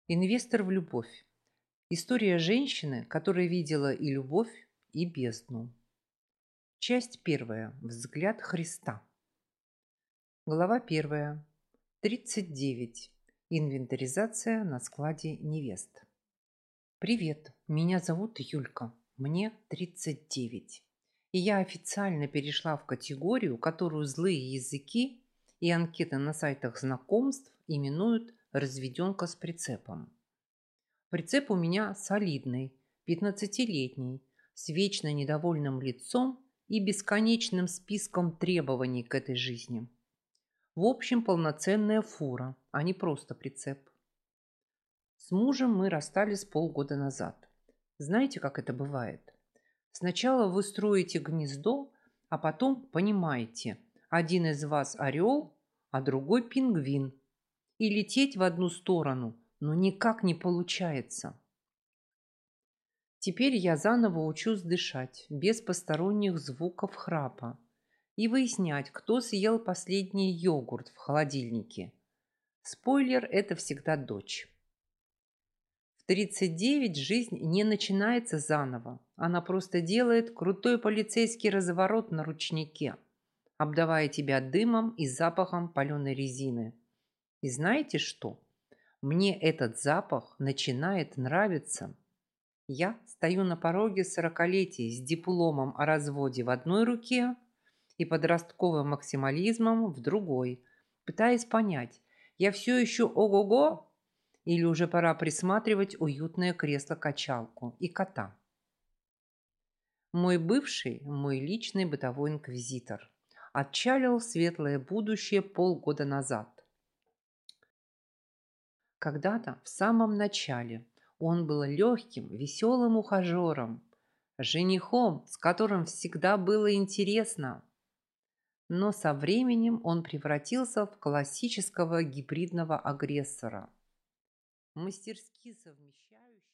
Инвестор в любовь. История женщины, которая видела и любовь, и бездну. Часть первая. Взгляд Христа. Глава первая. 39. Инвентаризация на складе невест. Привет, меня зовут Юлька. Мне 39. И я официально перешла в категорию, которую злые языки и анкеты на сайтах знакомств именуют «разведенка с прицепом». Прицеп у меня солидный, 15-летний, с вечно недовольным лицом и бесконечным списком требований к этой жизни. В общем, полноценная фура, а не просто прицеп. С мужем мы расстались полгода назад. Знаете, как это бывает? Сначала вы строите гнездо, а потом понимаете, один из вас орел, а другой пингвин. И лететь в одну сторону, но никак не получается. Теперь я заново учусь дышать, без посторонних звуков храпа, и выяснять, кто съел последний йогурт в холодильнике. Спойлер – это всегда дочь. В 39 жизнь не начинается заново. Она просто делает крутой полицейский разворот на ручнике, обдавая тебя дымом и запахом паленой резины. И знаете что? Мне этот запах начинает нравиться. Я стою на пороге сорокалетия с дипломом о разводе в одной руке и подростковым максимализмом в другой, пытаясь понять, я все еще ого-го или уже пора присматривать уютное кресло-качалку и кота. Мой бывший, мой личный бытовой инквизитор, отчалил в светлое будущее полгода назад. Когда-то, в самом начале, он был легким, веселым ухажером, женихом, с которым всегда было интересно. Но со временем он превратился в классического гибридного агрессора, мастерски совмещающего